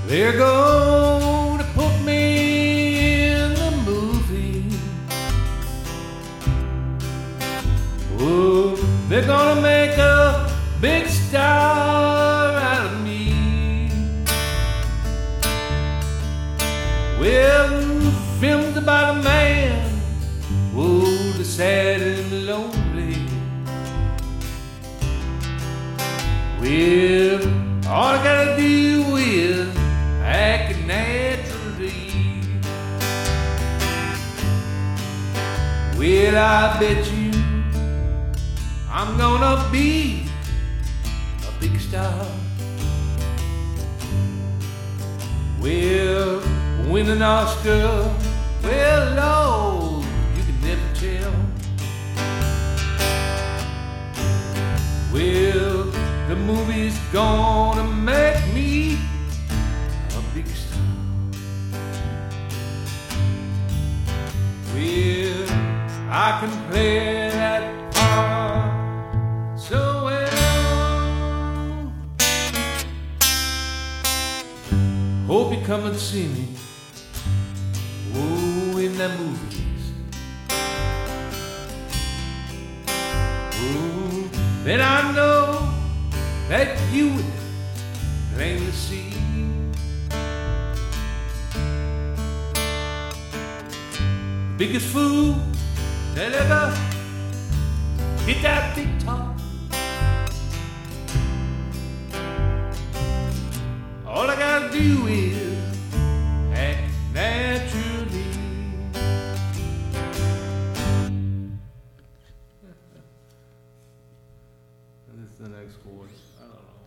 They're going to put me in the movie. Oh, they're gonna make a big star out of me. Well, the film's about a man, oh, the sad and lonely. Well, all I gotta do is act naturally. Well, I bet you I'm gonna be a big star. Well, win an Oscar, well, Lord, you can never tell. Well, the movie's gonna make me a big star. Well, I can play that part so well. Hope you come and see me, oh, in the movies. Oh, then I know that you would plainly see. The biggest fool that ever hit that big top. All I gotta do is act naturally. And this is the next chorus. I don't know.